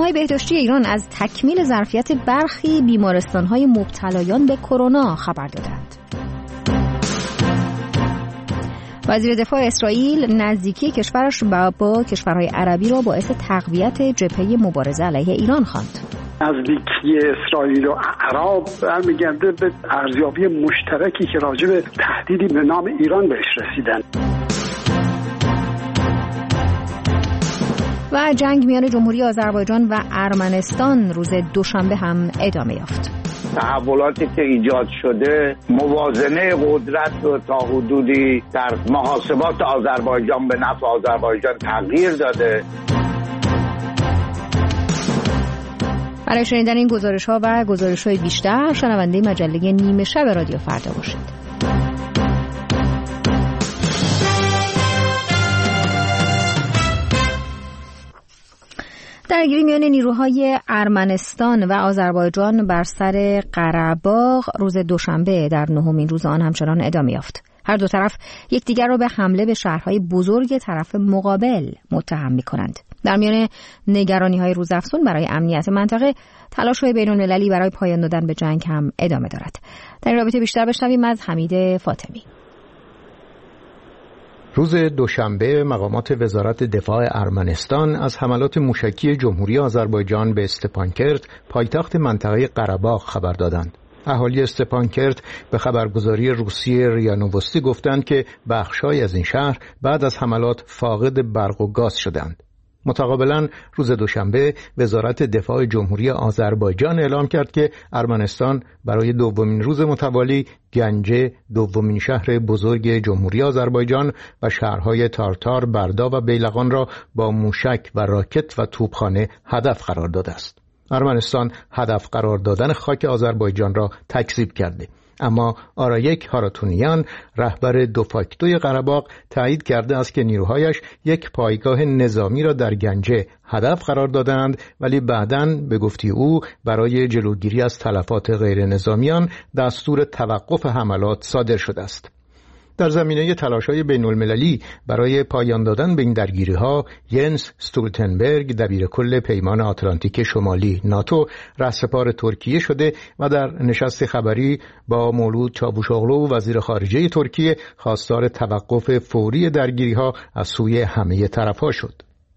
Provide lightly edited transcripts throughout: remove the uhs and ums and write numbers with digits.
نیروهای بهداشتی ایران از تکمیل ظرفیت برخی بیمارستان‌های مبتلایان به کرونا خبر دادند. وزیر دفاع اسرائیل نزدیکی کشورش با کشورهای عربی را باعث تقویت جبهه مبارزه علیه ایران خواند. نزدیکی اسرائیل و عرب برمیگرده به ارزیابی مشترکی که راجع به تهدیدی به نام ایران بهش رسیدن. و جنگ میان جمهوری آذربایجان و ارمنستان روز دوشنبه هم ادامه یافت. تحولاتی که ایجاد شده موازنه قدرت رو تا حدودی در محاسبات آذربایجان به نفع آذربایجان تغییر داده. برای شنیدن این گزارش‌ها و گزارش‌های بیشتر شنونده مجله نیمه شب رادیو فردا باشید. درگیری میان نیروهای ارمنستان و آذربایجان بر سر قره‌باغ روز دوشنبه در نهمین روز آن همچنان ادامه یافت. هر دو طرف یکدیگر را به حمله به شهرهای بزرگ طرف مقابل متهم می‌کنند. در میان نگرانی‌های روزافزون برای امنیت منطقه، تلاش‌های بین‌المللی برای پایان دادن به جنگ هم ادامه دارد. در این رابطه بیشتر بشنویم از حمید فاطمی. روز دوشنبه مقامات وزارت دفاع ارمنستان از حملات موشکی جمهوری آذربایجان به استپانکرت، پایتخت منطقه قره‌باغ خبر دادند. اهالی استپانکرت به خبرگزاری روسیه ریا نووستی گفتند که بخش‌هایی از این شهر بعد از حملات فاقد برق و گاز شدند. متقابلا روز دوشنبه وزارت دفاع جمهوری آذربایجان اعلام کرد که ارمنستان برای دومین روز متوالی گنجه، دومین شهر بزرگ جمهوری آذربایجان و شهرهای تارتار، بردا و بیلقان را با موشک و راکت و توپخانه هدف قرار داده است. ارمنستان هدف قرار دادن خاک آذربایجان را تکذیب کرده، اما آرایک هاراتونیان رهبر دوفاکتوی قره‌باغ تایید کرده است که نیروهایش یک پایگاه نظامی را در گنجه هدف قرار دادند، ولی بعداً به گفته او برای جلوگیری از تلفات غیر نظامیان دستور توقف حملات صادر شده است. در زمینه تلاش‌های بین‌المللی برای پایان دادن به این درگیری‌ها، ینس استولتنبرگ دبیرکل پیمان آتلانتیک شمالی ناتو رهسپار ترکیه شده و در نشست خبری با مولود چاوشوغلو وزیر خارجه ترکیه خواستار توقف فوری درگیری‌ها از سوی همه طرف‌ها شد.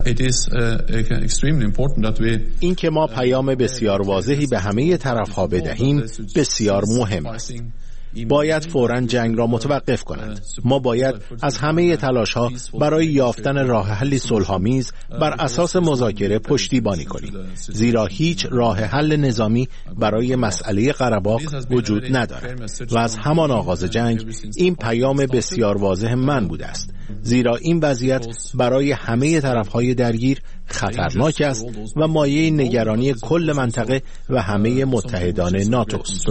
این که ما پیام بسیار واضحی به همه طرف‌ها بدهیم بسیار مهم است. باید فوراً جنگ را متوقف کنند. ما باید از همه تلاش‌ها برای یافتن راه حلی صلح‌آمیز بر اساس مذاکره پشتیبانی کنیم، زیرا هیچ راه حل نظامی برای مسئله قره‌باغ وجود ندارد و از همان آغاز جنگ این پیام بسیار واضح من بوده است، زیرا این وضعیت برای همه طرف‌های درگیر خطرناک است و مایه نگرانی کل منطقه و همه متحدان ناتو است.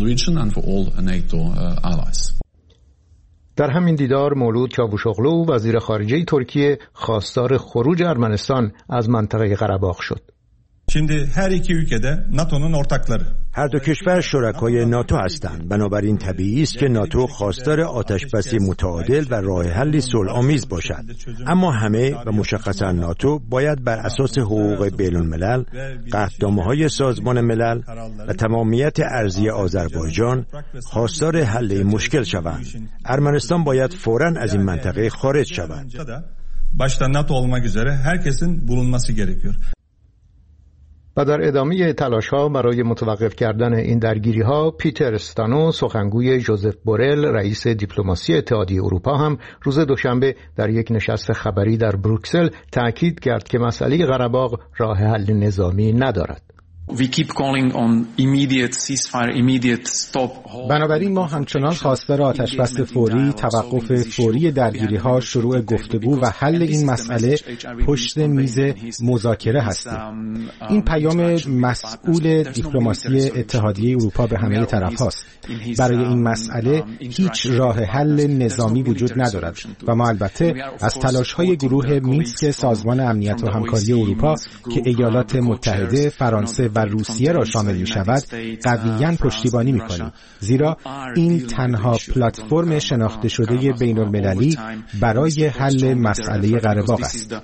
در همین دیدار مولود چاوشوغلو وزیر خارجه ترکیه خواستار خروج ارمنستان از منطقه قره‌باغ شد. هر دو کشور شرکای ناتو هستند، بنابراین طبیعی است که ناتو خواستار آتشبسی متعادل و راه حلی صلح‌آمیز باشد. اما همه و مشخصا ناتو باید بر اساس حقوق بین‌الملل، قطعنامه‌های سازمان ملل و تمامیت ارضی آذربایجان خواستار حل این مشکل شوند. ارمنستان باید فوراً از این منطقه خارج شود. başta NATO olmak üzere herkesin bulunması gerekiyor. و در ادامه تلاش‌ها برای متوقف کردن این درگیری‌ها، پیتر استانو سخنگوی ژوزف بورل رئیس دیپلماسی اتحادیه اروپا هم روز دوشنبه در یک نشست خبری در بروکسل تأکید کرد که مسئله قره‌باغ راه حل نظامی ندارد. بنابراین ما همچنان خواستار آتشبس فوری، توقف فوری درگیری‌ها، شروع گفتگو و حل این مسئله پشت میز مذاکره هستیم. این پیام مسئول دیپلماسی اتحادیه اروپا به همه طرف هاست. برای این مسئله هیچ راه حل نظامی وجود ندارد و ما البته از تلاش‌های گروه مینسک سازمان امنیت و همکاری اروپا که ایالات متحده، فرانسه و و روسیه را شامل می‌شود قویاً پشتیبانی می‌کنیم، زیرا این تنها پلتفرم شناخته شده بین‌المللی برای حل مسئله قره باغ است.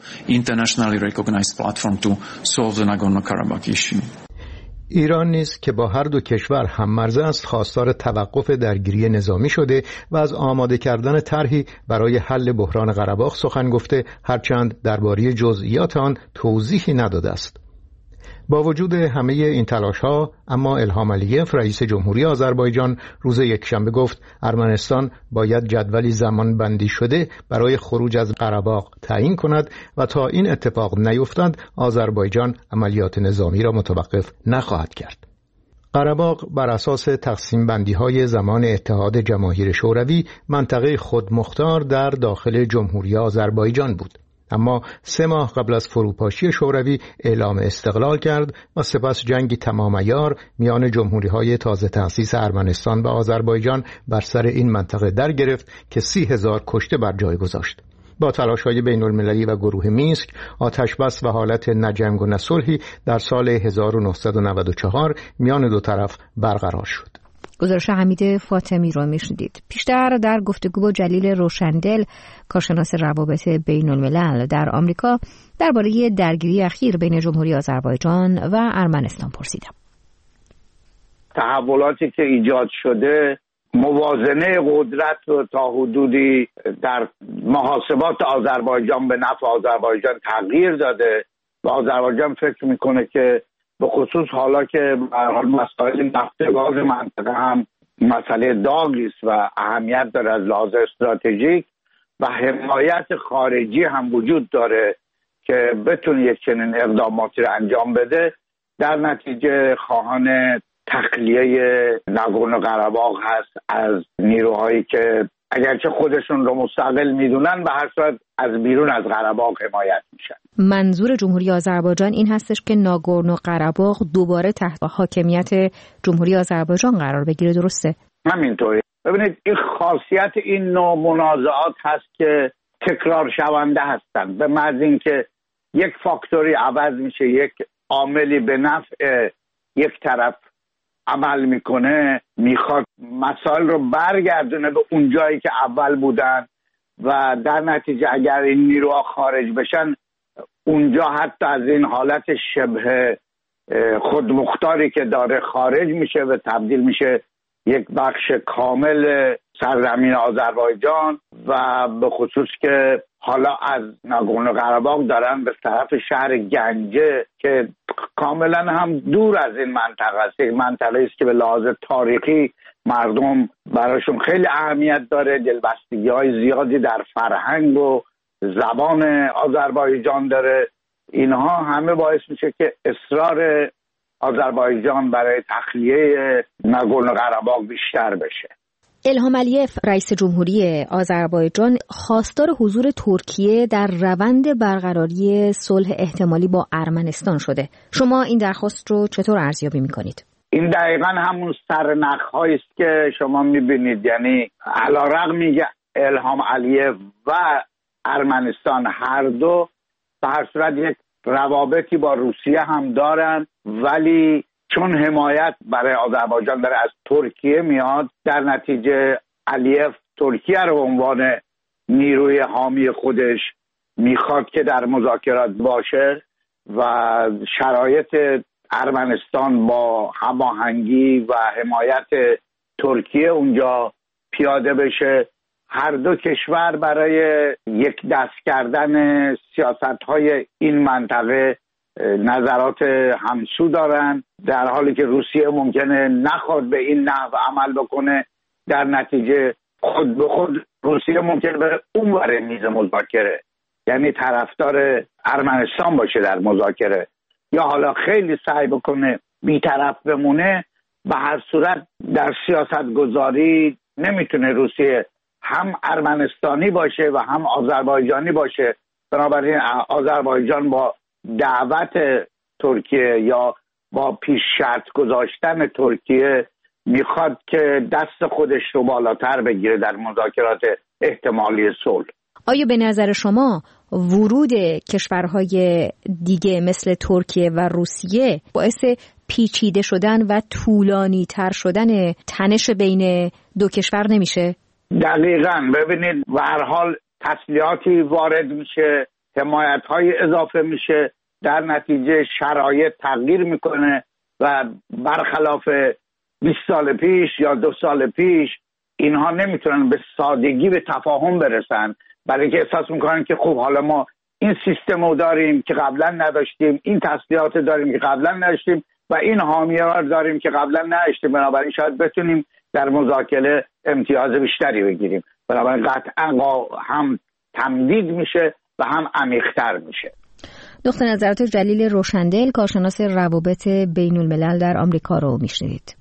ایران نیز که با هر دو کشور هم‌مرز است، خواستار توقف درگیری نظامی شده و از آماده کردن طرحی برای حل بحران قره باغ سخن گفته، هرچند درباره جزئیات آن توضیحی نداده است. با وجود همه این تلاش‌ها، اما الهام علیف رئیس جمهوری آذربایجان روز یکشنبه گفت ارمنستان باید جدولی زمان بندی شده برای خروج از قره باغ تعیین کند و تا این اتفاق نیفتد آذربایجان عملیات نظامی را متوقف نخواهد کرد. قره باغ بر اساس تقسیم بندی‌های زمان اتحاد جماهیر شوروی منطقه خودمختار در داخل جمهوری آذربایجان بود، اما 3 ماه قبل از فروپاشی شوروی اعلام استقلال کرد و سپس جنگی تمام عیار میان جمهوری‌های تازه تأسیس ارمنستان و آذربایجان بر سر این منطقه در گرفت که 30,000 کشته بر جای گذاشت. با تلاش‌های بین‌المللی و گروه مینسک، آتش‌بس و حالت نه جنگ و نه صلحی در سال 1994 میان دو طرف برقرار شد. گزارش حمید فاطمی رو میشنیدید. پیشتر در گفتگو با جلیل روشندل، کارشناس روابط بین الملل در آمریکا، درباره درگیری اخیر بین جمهوری آذربایجان و ارمنستان پرسیدم. تحولاتی که ایجاد شده موازنه قدرت رو تا حدودی در محاسبات آذربایجان به نفع آذربایجان تغییر داده و آذربایجان فکر میکنه که به خصوص حالا که به هر حال مسائل نفت گاز منطقه هم مسئله داغی است و اهمیت داره از لحاظ استراتژیک و حمایت خارجی هم وجود داره که بتونه یک چنین اقداماتی رو انجام بده، در نتیجه خواهان تخلیه ناگورنو قره‌باغ هست از نیروهایی که اگرچه خودشون رو مستقل میدونن به هر صورت از بیرون از قره‌باغ حمایت میشن. منظور جمهوری آذربایجان این هستش که ناگورنو قره‌باغ دوباره تحت حاکمیت جمهوری آذربایجان قرار بگیره، درسته؟ همینطوری. ببینید این خاصیت این نوع منازعات هست که تکرار شونده هستند، به محض اینکه یک فاکتوری عوض میشه، یک عاملی به نفع یک طرف عمل میکنه، میخواد مسائل رو برگردونه به اون جایی که اول بودن و در نتیجه اگر این نیروها خارج بشن اونجا حتی از این حالت شبه خودمختاری که داره خارج میشه و تبدیل میشه یک بخش کامل سرزمین آذربایجان و به خصوص که حالا از ناگورنو قره‌باغ دارن به طرف شهر گنجه که کاملا هم دور از این منطقه است، یک منطقه است که به لحاظ تاریخی مردم براشون خیلی اهمیت داره، دلبستگی‌های زیادی در فرهنگ و زبان آذربایجان داره. اینها همه باعث میشه که اصرار آذربایجان برای تخلیه ناگورنو قره‌باغ بیشتر بشه. الهام علیف رئیس جمهوری آذربایجان خواستار حضور ترکیه در روند برقراری صلح احتمالی با ارمنستان شده. شما این درخواست رو چطور ارزیابی می‌کنید؟ این دقیقاً همون سرنخ‌هایی است که شما می‌بینید، یعنی علی‌رغم الهام علیف و ارمنستان هر دو به هر صورت یک روابطی با روسیه هم دارن، ولی چون حمایت برای آذربایجان داره از ترکیه میاد، در نتیجه علیف ترکیه رو به عنوان نیروی حامی خودش میخواد که در مذاکرات باشه و شرایط ارمنستان با هماهنگی و حمایت ترکیه اونجا پیاده بشه. هر دو کشور برای یک دست کردن سیاست‌های این منطقه نظرات همسو دارن، در حالی که روسیه ممکنه نخواد به این نحو عمل بکنه، در نتیجه خود به خود روسیه ممکنه بره اونور میز مذاکره، یعنی طرفدار ارمنستان باشه در مذاکره، یا حالا خیلی سعی بکنه بی‌طرف بمونه. به هر صورت در سیاست گذاری نمیتونه روسیه هم ارمنستانی باشه و هم آذربایجانی باشه. بنابراین آذربایجان با دعوت ترکیه یا با پیش شرط گذاشتن ترکیه میخواد که دست خودش رو بالاتر بگیره در مذاکرات احتمالی صلح. آیا به نظر شما ورود کشورهای دیگه مثل ترکیه و روسیه باعث پیچیده شدن و طولانی تر شدن تنش بین دو کشور نمیشه؟ دقیقاً. ببینید به هر حال تسلیحاتی وارد میشه، حمایت‌های اضافه میشه، در نتیجه شرایط تغییر میکنه و برخلاف 20 سال پیش یا 2 سال پیش اینها نمیتونن به سادگی به تفاهم برسن، برای که احساس میکنن که خب حالا ما این سیستم رو داریم که قبلا نداشتیم، این تسلیحات داریم که قبلا نداشتیم و این حامی‌ها داریم که قبلا نداشتیم، بنابراین شاید بتونیم در مذاکره امتیاز بیشتری بگیریم. بنابراین قطعا هم تمدید میشه و هم عمیق‌تر میشه. دکتر نظرات جلیل روشندل، کارشناس روابط بین الملل در آمریکا رو میشنوید.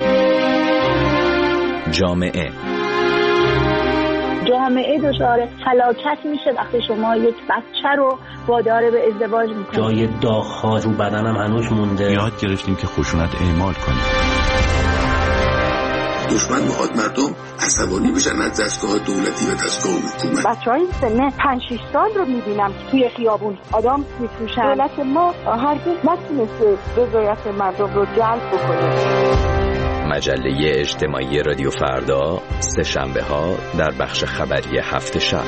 جامعه دچار فلاکت میشه وقتی شما یک بچه رو وادار به ازدواج میکنید. جای داغ‌ها رو بدنم هنوز مونده. یاد گرفتیم که خشونت اعمال کنیم. دشمن میخواد مردم عصبانی بشن از دستگاه دولتی و دستگاه حکومت. بچه‌های سن 5-6 سال رو میبینم توی خیابون آدم میفروشن. دولت ما هرگز نتونسته رضایت مردم رو جلب بکنه. مجله اجتماعی رادیو فردا سه‌شنبه‌ها در بخش خبری هفت شب.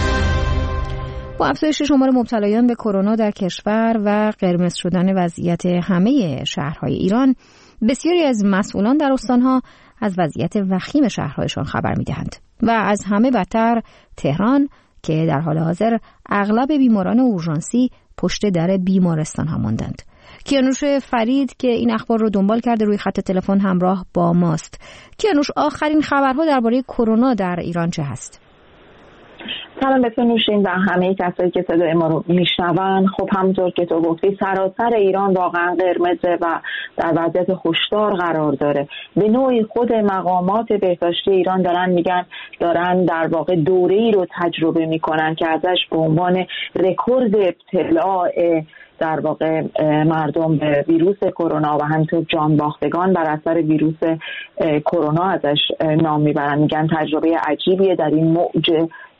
با افزایش شمار مبتلایان به کرونا در کشور و قرمز شدن وضعیت همه شهرهای ایران، بسیاری از مسئولان در استانها از وضعیت وخیم شهرهایشان خبر می‌دهند و از همه بدتر تهران که در حال حاضر اغلب بیماران اورژانسی پشت در بیمارستان ها ماندند. کیانوش فرید که این اخبار رو دنبال کرده روی خط تلفن همراه با ماست. کیانوش، آخرین خبرها درباره کرونا در ایران چه هست؟ سلام به تو نوشین و همه کسایی که صدای ما رو میشنون. خب همونطور که تو گفتی سراسر ایران واقعا قرمزه و در وضعیت هشدار قرار داره. به نوعی خود مقامات بهداشتی ایران دارن در واقع دوره‌ای رو تجربه میکنن که ازش به عنوان رکورد ابتلاع در واقع مردم به ویروس کرونا و همینطور جان باختگان بر اثر ویروس کرونا ازش نام میبرن. میگن تجربه عجیبیه در این موج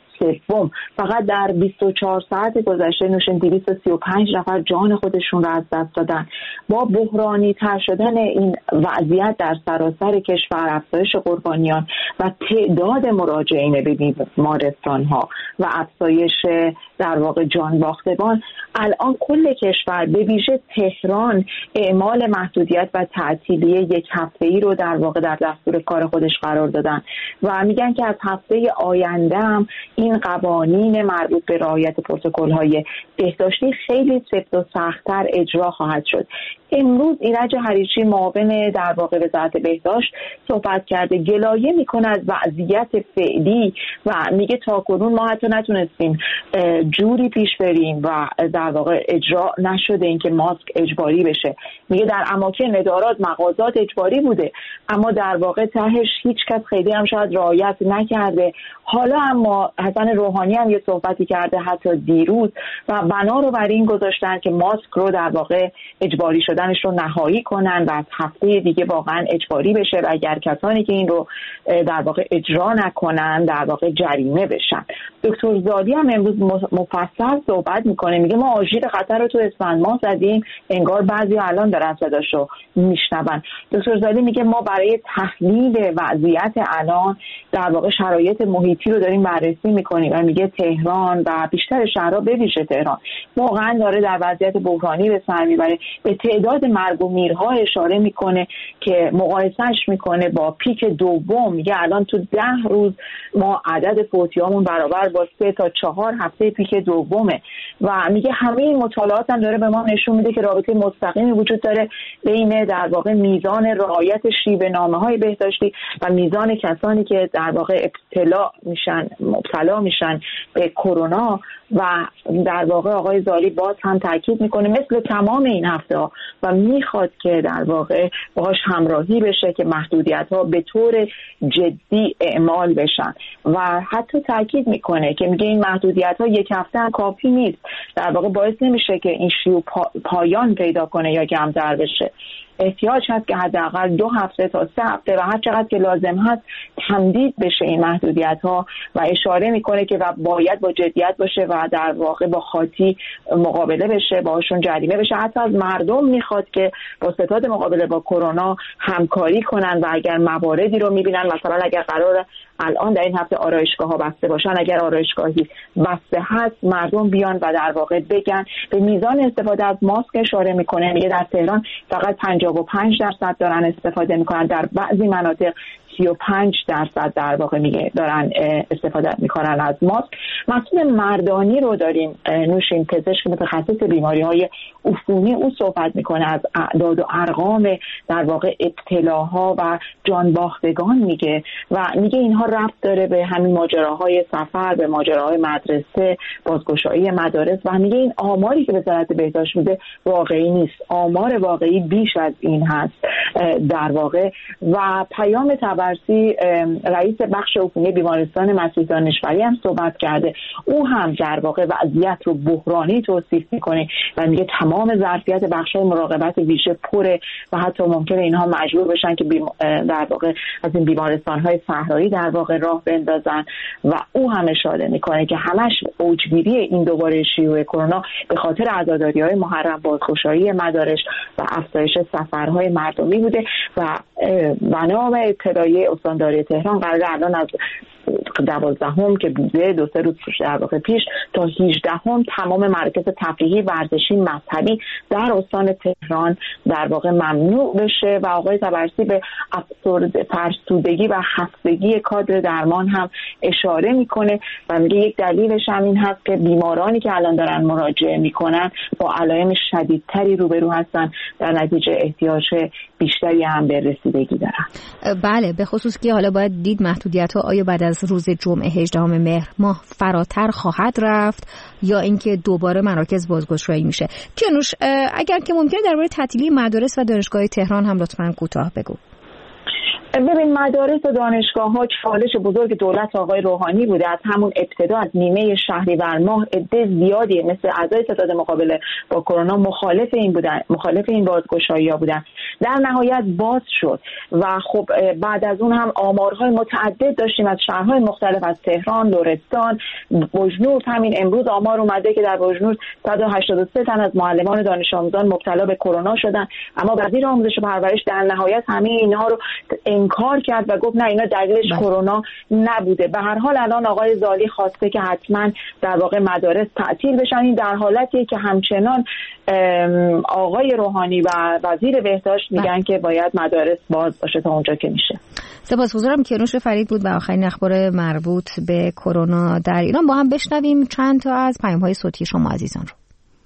سوم. فقط در 24 ساعت گذشته نوشین 235 نفر جان خودشون را از دست دادن. با بحرانی تر شدن این وضعیت در سراسر کشور، افزایش قربانیان و تعداد مراجعین به بیمارستان ها و افزایش در واقع جان باختگان، الان کل کشور به ویژه تهران اعمال محدودیت و تعطیلی 1 هفته‌ای رو در واقع در دستور کار خودش قرار دادن و میگن که از هفته آینده هم این قوانین مربوط به رعایت پروتکل‌های بهداشتی خیلی سفت و سخت‌تر اجرا خواهد شد. امروز ایرج حریچی معاون در واقع وزارت بهداشت صحبت کرده، گلایه میکنه از وضعیت فعلی و میگه تاکنون ما حتی نتونستیم جوری پیش بریم و در واقع اجرا نشده این که ماسک اجباری بشه. میگه در اماکن ادارات مغازات اجباری بوده اما در واقع تهش هیچ کس خیلی هم شاید رعایت نکرده. حالا اما حسن روحانی هم یه صحبتی کرده حتی دیروز و بنا رو بر این گذاشتن که ماسک رو در واقع اجباری شدنش رو نهایی کنن و از هفته دیگه واقعا اجباری بشه و اگر کسانی که این رو در واقع اجرا نکنن در واقع جریمه بشن. دکتر زادی هم امروز مفصل صحبت میکنه، میگه ما آژیر خطر رو تو اسفند ماه زدیم، انگار بعضی الان دارن صداشو میشنون. دکتر زادی میگه ما برای تحلیل وضعیت الان در واقع شرایط محیطی رو داریم بررسی میکنیم و میگه تهران و بیشتر شهرها به ویژه تهران واقعا داره در وضعیت بحرانی به سر میبره. به تعداد مرگ و میرها اشاره میکنه که مقایسهش میکنه با پیک دوم. میگه الان تو 10 روز ما عدد فوتیامون برابر با 3 تا 4 هفته پیک دومه و میگه همه این مطالعات هم داره به ما نشون میده که رابطه مستقیمی وجود داره بین در واقع میزان رعایت شیوه نامه‌های بهداشتی و میزان کسانی که در واقع مبتلا میشن به کرونا. و در واقع آقای زالی باز هم تاکید میکنه مثل تمام این هفته و میخواد که در واقع باهاش همراهی بشه که محدودیت‌ها به طور جدی اعمال بشن و حتی تاکید میکنه که میگه این محدودیت‌ها 1 هفته هم کافی نیست، در واقع باعث نمیشه که این شیوع پایان پیدا کنه یا کمتر بشه. احتیاج هست که حداقل 2 هفته تا 3 هفته و هر چقدر که لازم هست تمدید بشه این محدودیت‌ها و اشاره میکنه که باید با جدیت باشه و و در واقع با خاطی مقابله بشه، باهاشون جریمه بشه. حتی از مردم میخواد که با ستاد مقابله با کرونا همکاری کنن و اگر مواردی رو میبینن، مثلا اگر قرار الان در این هفته آرایشگاه‌ها بسته باشن، اگر آرایشگاهی بسته هست مردم بیان و در واقع بگن. به میزان استفاده از ماسک اشاره میکنه، میگه در تهران فقط 55% دارن استفاده میکنن، در بعضی مناطق 35% در واقع میگه دارن استفاده میکنن از ماسک. مسئول مردانی رو داریم، نوشین پزشک متخصص بیماری‌های عفونی، او صحبت میکنه از اعداد و ارقام در واقع ابتلاها و جانباختگان میگه و میگه اینها ربط داره به همین ماجراهای سفر، به ماجراهای مدرسه، بازگشایی مدارس و میگه این آماری که وزارت بهداشت میده واقعی نیست، آمار واقعی بیش از این هست در واقع. و پیام تبرسی رئیس بخش عفونی بیمارستان مسیح دانشوری هم صحبت کرده، او هم در واقع وضعیت رو بحرانی توصیف میکنه و میگه تمام ظرفیت بخش‌های مراقبت ویژه پره و حتی ممکنه اینها مجبور بشن که در واقع از این بیمارستان‌های صحرایی در واقع راه بندازن و او هم اشاره میکنه که همش اوجگیری این دوباره شیوع کرونا به خاطر عزاداری‌های محرم، بازگشایی مدارس و افزایش سفرهای مردمی بوده و بنا به اطلاعیه استانداری تهران قرار الان از 12 که بوده 2-3 روز در واقع پیش تا 18 تمام مراکز تفریحی، ورزشی، مذهبی در استان تهران در واقع ممنوع بشه و آقای تبرسی به فرسودگی و خستگی کادر درمان هم اشاره میکنه و میگه یک دلیلش هم این هست که بیمارانی که الان دارن مراجعه میکنن با علائم شدیدتری روبرو هستن، در نتیجه احتیاج بیشتری هم به رسیدگی دارن. بله، به خصوص که حالا باید دید محدودیت‌ها آیا بعد از روز جمعه 18 مهر ماه فراتر خواهد رفت یا اینکه دوباره مراکز بازگشایی میشه. کیانوش، اگر که ممکنه درباره تعطیلی مدارس و دانشگاه تهران هم لطفاً کوتاه بگو. ببین، مدارس و دانشگاه‌ها چالش بزرگ دولت آقای روحانی بوده. از همون ابتدا از نیمه شهریور ماه عده زیادی مثل اعضای ستاد مقابله با کرونا مخالف این بازگشایی‌ها بودن. در نهایت باز شد و خب بعد از اون هم آمارهای متعدد داشتیم از شهرهای مختلف، از تهران، لرستان، بجنورد. همین امروز آمار اومده که در بجنورد 183 تن از معلمان دانش آموزان مبتلا به کرونا شدن، اما وزیر آموزش و پرورش در نهایت همه اینها رو انکار کرد و گفت نه، اینا دلیلش کرونا نبوده. به هر حال الان آقای زالی خواسته که حتما در واقع مدارس تعطیل بشن. این در حالتیه که همچنان آقای روحانی و وزیر بهداشت میگن که باید مدارس باز باشه تا اونجا که میشه. سپاسگزارم. کیانوش فرید بود و آخرین اخبار مربوط به کرونا در ایران. با هم بشنویم چند تا از پیام‌های صوتی شما عزیزان رو.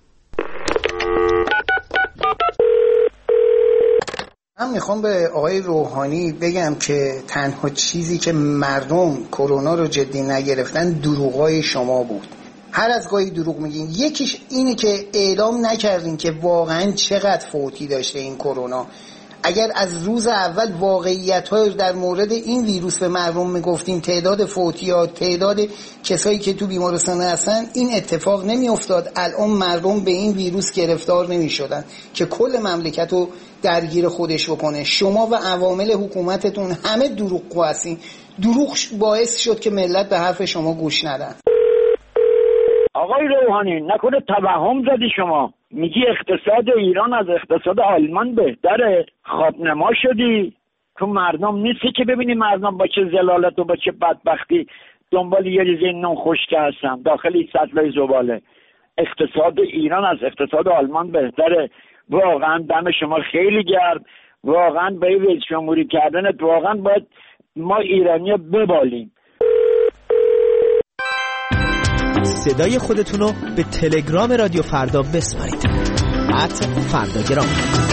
من میخوام به آقای روحانی بگم که تنها چیزی که مردم کرونا رو جدی نگرفتن دروغای شما بود. هر از گاهی دروغ میگین. یکیش اینه که اعلام نکردین که واقعا چقدر فوتی داشته این کرونا. اگر از روز اول واقعیت‌ها در مورد این ویروس به مردم میگفتیم، تعداد فوتیات، تعداد کسایی که تو بیمارستان هستن، این اتفاق نمیافتاد. الان مردم به این ویروس گرفتار نمیشدن که کل مملکت رو درگیر خودش بکنه. شما و عوامل حکومتتون همه دروغگو هستین. دروغ باعث شد که ملت به حرف شما گوش ندن. آقای روحانی، نکنه توهم زدی شما؟ میگی اقتصاد ایران از اقتصاد آلمان بهتره؟ خوابنما شدی؟ تو مردم نیستی که ببینی مردم با چه ذلالت و با چه بدبختی دنبال یه ریزه نون خشک هستن داخل این سطل زباله. اقتصاد ایران از اقتصاد آلمان بهتره. واقعا دم شما خیلی گرم. واقعا به رئیس جمهوری کردنت واقعا باید ما ایرانی‌ها ببالیم. صدای خودتون رو به تلگرام رادیو فردا بسپارید. @فرداگرام.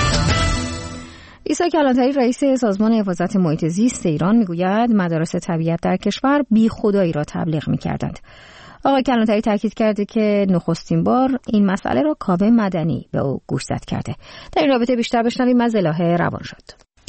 عیسی کلانتری رئیس سازمان حفاظت محیط زیست ایران میگوید مدارس طبیعت در کشور بی خدایی را تبلیغ میکردند. آقای کلانتری تاکید کرده که نخستین بار این مسئله را کاوه مدنی به او گوشزد کرده. در این رابطه بیشتر بشنویم از الهه روانشاد.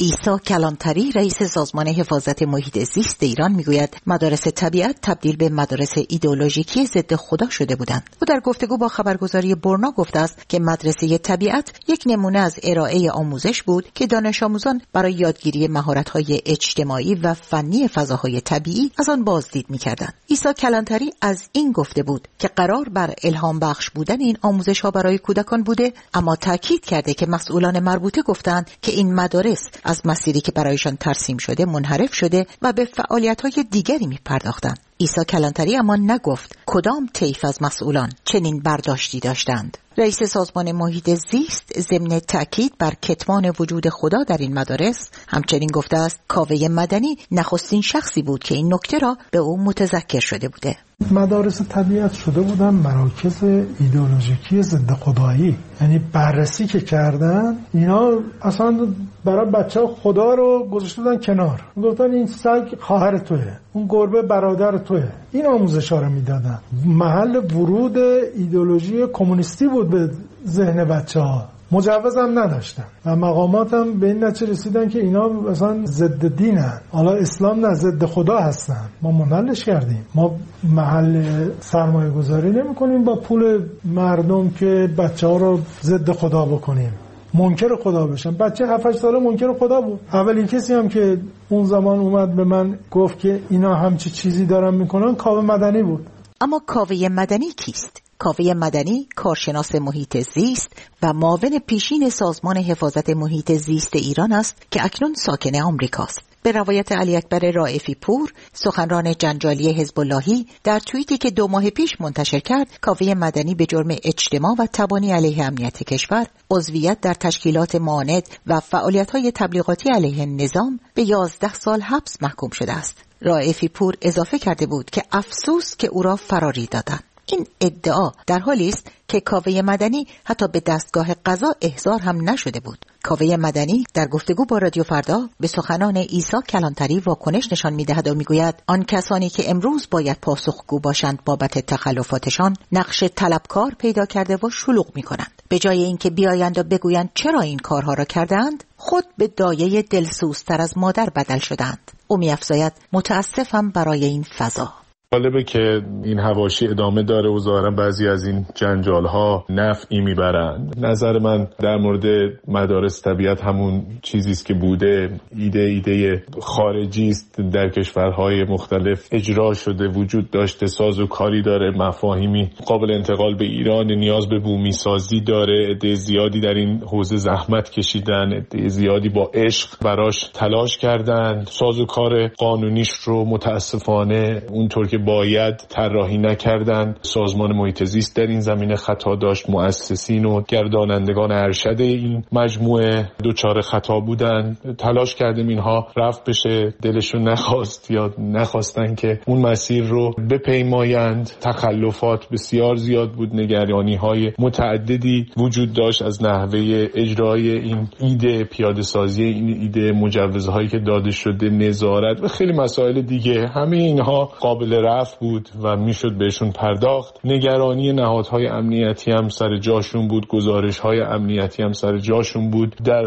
عیسی کلانتری رئیس سازمان حفاظت محیط زیست ایران میگوید مدارس طبیعت تبدیل به مدارس ایدئولوژیکی ضد خدا شده بودند. او در گفتگو با خبرگزاری برنا گفته است که مدرسه طبیعت یک نمونه از ارائه آموزش بود که دانش آموزان برای یادگیری مهارت‌های اجتماعی و فنی فضاهای طبیعی از آن بازدید می‌کردند. عیسی کلانتری از این گفته بود که قرار بر الهام بخش بودن این آموزش‌ها برای کودکان بوده، اما تاکید کرده که مسئولان مربوطه گفتند که این مدارس از مسیری که برایشان ترسیم شده منحرف شده و به فعالیت‌های دیگری می‌پرداختند. عیسی کلانتری اما نگفت کدام طیف از مسئولان چنین برداشتی داشتند. رئیس سازمان محیط زیست ضمن تأکید بر کتمان وجود خدا در این مدارس همچنین گفته است کاوه مدنی نخستین شخصی بود که این نکته را به او متذکر شده بوده. مدارس طبیعت شده بودن مراکز ایدئولوژیکی ضد خدایی، یعنی بررسی که کردن اینا اصلا برای بچه خدا رو گذاشته بودن کنار، گفتن این سگ خواهر توه، اون گربه برادر توه، این آموزش‌ها رو میدادن. محل ورود ایدئولوژی کمونیستی بود به ذهن بچه‌ها، مجوز هم نداشتن و مقامات هم به این نتیجه رسیدن که اینا مثلا ضد دینن، حالا اسلام نه ضد خدا هستن. ما منحلش کردیم. ما محل سرمایه گذاری نمی کنیم با پول مردم که بچه ها رو ضد خدا بکنیم، منکر خدا بشن. بچه 7-8 ساله منکر خدا بود. اولین کسی هم که اون زمان اومد به من گفت که اینا همچی چیزی دارن میکنن کاوه مدنی بود. اما کاوه مدنی کیست؟ کاوه مدنی کارشناس محیط زیست و معاون پیشین سازمان حفاظت محیط زیست ایران است که اکنون ساکن آمریکاست. به روایت علی اکبر رائفی پور، سخنران جنجالی حزب اللهی، در توییتی که 2 ماه پیش منتشر کرد، کاوه مدنی به جرم اجتماع و تبانی علیه امنیت کشور، عضویت در تشکیلات معاند و فعالیت‌های تبلیغاتی علیه نظام به 11 سال حبس محکوم شده است. رائفی پور اضافه کرده بود که افسوس که او را فراری دادند. این ادعا در حالی است که کاوه مدنی حتی به دستگاه قضا احضار هم نشده بود. کاوه مدنی در گفتگو با رادیو فردا به سخنان عیسی کلانتری واکنش نشان می‌دهد و می‌گوید آن کسانی که امروز باید پاسخگو باشند بابت تخلفاتشان نقش طلبکار پیدا کرده و شلوغ می‌کنند. به جای اینکه بیایند و بگویند چرا این کارها را کردند، خود به دایه دلسوزتر از مادر بدل شدند. او می‌افزاید متاسفم برای این فضا. جالبه که این حواشی ادامه داره و ظاهرا بعضی از این جنجال‌ها نفعی میبرند. نظر من در مورد مدارس طبیعت همون چیزی است که بوده، ایده خارجی است، در کشورهای مختلف اجرا شده، وجود داشته، سازوکاری داره، مفاهیمی قابل انتقال به ایران، نیاز به بومی سازی داره. عده زیادی در این حوزه زحمت کشیدن، عده زیادی با عشق براش تلاش کردن. سازوکار قانونیش رو متاسفانه اونطور که باید طراحی نکردند. سازمان محیط زیست در این زمینه خطا داشت، مؤسسین و گردانندگان ارشد این مجموعه دچار خطا بودند. تلاش کردیم اینها رفع بشه، دلشون نخواست یا نخواستن که اون مسیر رو بپیمایند. تخلفات بسیار زیاد بود، نگرانی‌های متعددی وجود داشت از نحوه اجرای این ایده، پیاده سازی این ایده، مجوزهایی که داده شده، نظارت و خیلی مسائل دیگه. همه اینها قابل رفع بود و میشد بهشون پرداخت. نگرانی نهادهای امنیتی هم سر جاشون بود، گزارش‌های امنیتی هم سر جاشون بود. در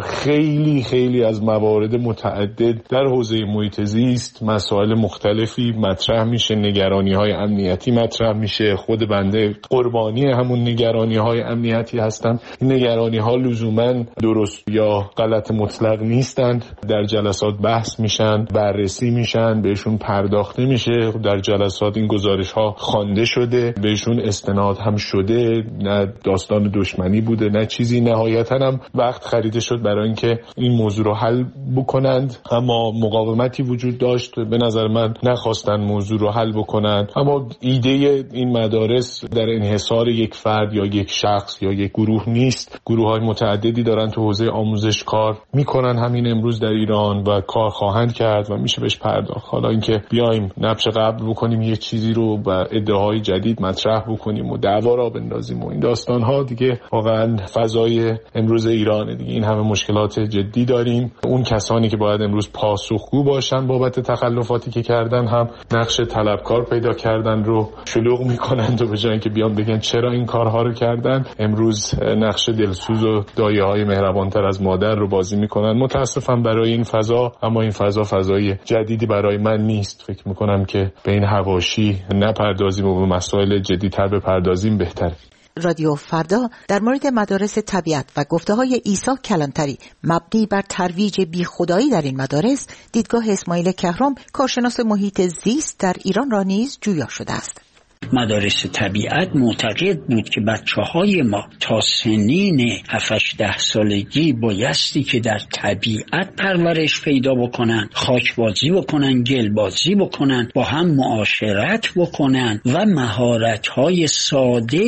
خیلی از موارد متعدد در حوزه محیط زیست مسائل مختلفی مطرح میشه، نگرانی‌های امنیتی مطرح میشه. خود بنده قربانی همون نگرانی‌های امنیتی هستم. این نگرانی‌ها لزوماً درست یا غلط مطلق نیستند. در جلسات بحث میشن، بررسی میشن، بهشون پرداخته میشه. در جلسات این گزارش‌ها خوانده شده، بهشون استناد هم شده، نه داستان دشمنی بوده نه چیزی. نهایتاً هم وقت خریده شد برای اینکه این موضوع رو حل بکنند، اما مقاومتی وجود داشت. به نظر من نخواستن موضوع رو حل بکنند. اما ایده این مدارس در انحصار یک فرد یا یک شخص یا یک گروه نیست. گروه‌های متعددی دارن تو حوزه آموزش کار میکنن همین امروز در ایران و کار خواهند کرد و میشه بهش پرداخت. حالا اینکه بیایم نبش قبل بکنیم یه چیزی رو با ادعاهای جدید مطرح بکنیم و دعوا را بندازیم و این داستان‌ها دیگه واقعا فضای امروز ایران دیگه. این همه مشکلات جدی داریم، اون کسانی که باید امروز پاسخگو باشن بابت تخلفاتی که کردن هم نقش طلبکار پیدا کردن رو شلوغ میکنند و به جای اینکه بیان بگن چرا این کارها رو کردن امروز نقش دلسوز و دایه‌های مهربانتر از مادر رو بازی میکنن. متاسفم برای این فضا، اما این فضای جدیدی برای من نیست. فکر میکنم که به این حواشی نپردازیم و به مسائل جدی‌تر بپردازیم بهتره. رادیو فردا در مورد مدارس طبیعت و گفته‌های عیسی کلانتری مبنی بر ترویج بیخدایی در این مدارس، دیدگاه اسماعیل کهرام کارشناس محیط زیست در ایران را نیز جویا شده است. مدارس طبیعت معتقد بود که بچه‌های ما تا سنین 7-10 سالگی بایستی که در طبیعت پرورش پیدا بکنن، خاکبازی بکنن، گلبازی بکنن، با هم معاشرت بکنن و مهارت‌های ساده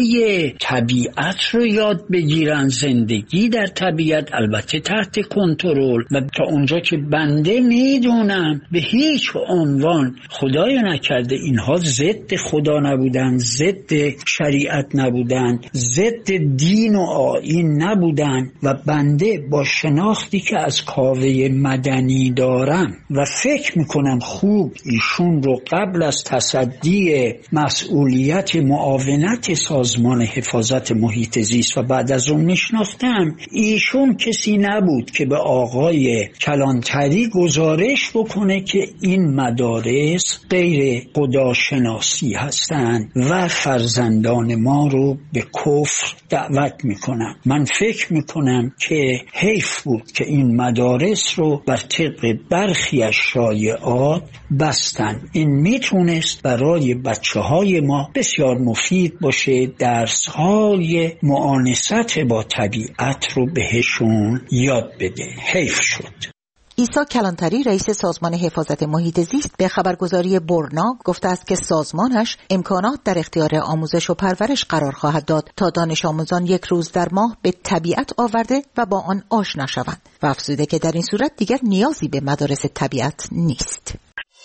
طبیعت رو یاد بگیرن. زندگی در طبیعت البته تحت کنترل و تا اونجا که بنده میدونم به هیچ عنوان خدای نکرده اینها ضد خدا نبودن، ضد شریعت نبودن، ضد دین و آیین نبودن و بنده با شناختی که از کاوه مدنی دارم و فکر میکنم خوب ایشون رو قبل از تصدی مسئولیت معاونت سازمان حفاظت محیط زیست و بعد از اون میشناختم، ایشون کسی نبود که به آقای کلانتری گزارش بکنه که این مدارس غیر خداشناسی هستند و فرزندان ما رو به کفر دعوت میکنن. من فکر میکنم که حیف بود که این مدارس رو بر طبق برخی از شایعات بستن. این میتونست برای بچه های ما بسیار مفید باشه، درس های معانست با طبیعت رو بهشون یاد بده. حیف شد. عیسی کلانتری رئیس سازمان حفاظت محیط زیست به خبرگزاری برنا گفته است که سازمانش امکانات در اختیار آموزش و پرورش قرار خواهد داد تا دانش آموزان یک روز در ماه به طبیعت آورده و با آن آشنا شوند و افزوده که در این صورت دیگر نیازی به مدارس طبیعت نیست.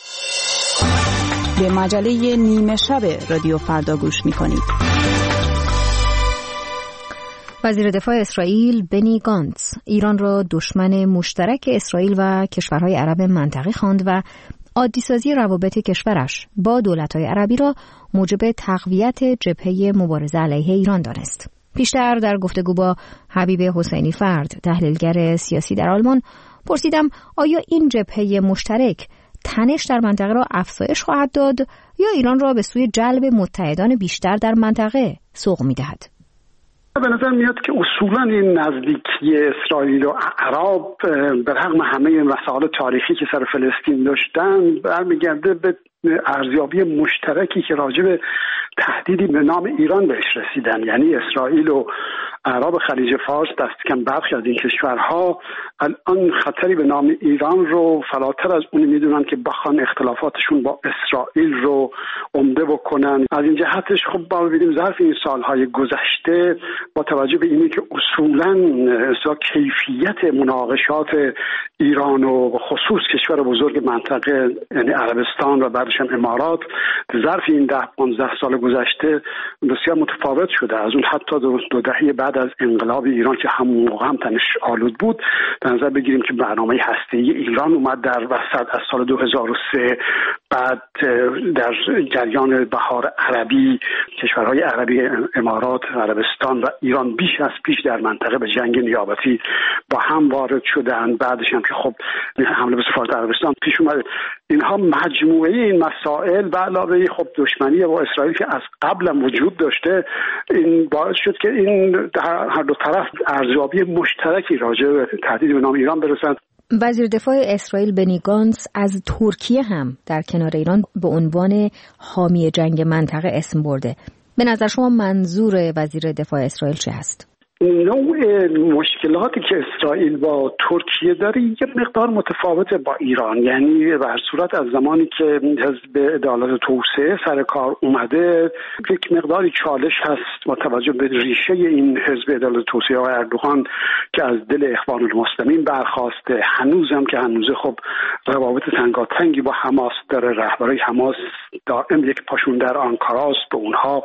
به مجله نیمه شب رادیو فردا گوش می‌کنید. وزیر دفاع اسرائیل بنی گانتز ایران را دشمن مشترک اسرائیل و کشورهای عرب منطقه خواند و عادی‌سازی روابط کشورش با دولت‌های عربی را موجب تقویت جبهه مبارزه علیه ایران دانست. پیشتر در گفتگو با حبیب حسینی فرد، تحلیلگر سیاسی در آلمان، پرسیدم آیا این جبهه مشترک تنش در منطقه را افزایش خواهد داد یا ایران را به سوی جلب متحدان بیشتر در منطقه سوق می‌دهد؟ به نظر میاد که اصولا این نزدیکی اسرائیل و عرب به رغم همه مسائل تاریخی که سر فلسطین داشتن برمیگرده به ارزیابی مشترکی که راجع به تهدیدی به نام ایران بهش رسیدن. یعنی اسرائیل و عرب خلیج فارس دست کم برخی از این کشورها الان خطری به نام ایران رو فراتر از اونی میدونن که بخوان اختلافاتشون با اسرائیل رو عمده بکنن. از این جهتش خب با ببینیم ظرف این سالهای گذشته با توجه به اینی که اصولاً کیفیت مناقشات ایران و خصوص کشور بزرگ منطقه یعنی عربستان و بعدش هم امارات ظرف این 10-15 سال گذشته بسیار متفاوت شده. از اون حتی دو دهه بعد از انقلاب ایران که همون موقع هم تنش آلود بود، در نظر بگیریم که برنامه هسته‌ای ایران اومد در وسط از سال 2003. بعد در جریان بهار عربی کشورهای عربی امارات، عربستان و ایران بیش از پیش در منطقه به جنگ نیابتی با هم وارد شدن. بعدش هم که خب حمله به سفارت عربستان پیش اومد. اینها مجموعه این مسائل و علاوه خب دشمنی با اسرائیل که از قبل هم وجود داشته، این باعث شد که این هر دو طرف ارزیابی مشترکی راجع به تهدید به نام ایران برسند. وزیر دفاع اسرائیل بنی گانتز از ترکیه هم در کنار ایران به عنوان حامی جنگ منطقه اسم برده. به نظر شما منظور وزیر دفاع اسرائیل چه است؟ نوع مشکلاتی که اسرائیل با ترکیه داره یه مقدار متفاوته با ایران. یعنی به هر صورت از زمانی که حزب عدالت و توسعه سر کار اومده یک مقداری چالش هست با توجه به ریشه این حزب عدالت و توسعه و اردوغان که از دل اخوان المسلمین برخاسته. هنوزم که هنوزه خب روابط تنگاتنگی با حماس داره. رهبرای حماس دائم یک پاشون در آنکاراست، به اونها